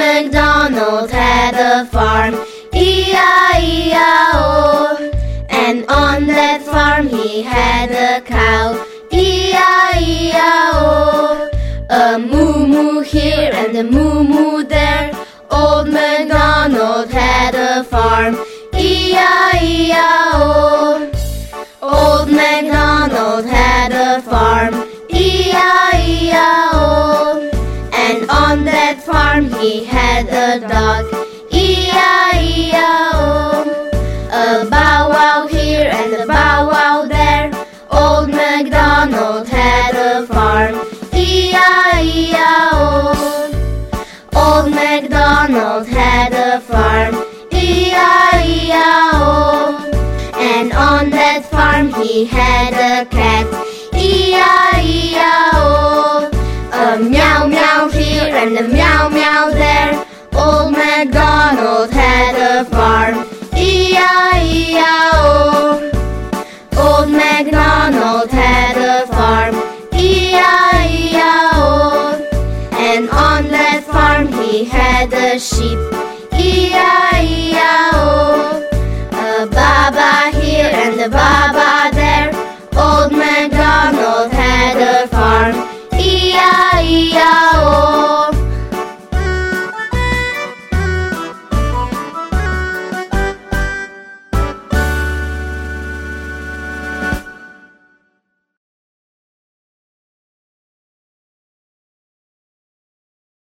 MacDonald had a farm, E-I-E-I-O. And on that farm he had a cow, E-I-E-I-O. A moo-moo here and a moo-moo there. Old MacDonald had a farm, E-I-E-I-O. Old MacDonald had a farm, E-I-E-I-O. And on that farm he had a dog, E-I-E-I-O. A bow-wow here and a bow-wow there. Old MacDonald had a farm, E-I-E-I-O. Old MacDonald had a farm, E-I-E-I-O. And on that farm he had a cat, E-I-E-I-O. A meow meow here and a meow meow there. Old MacDonald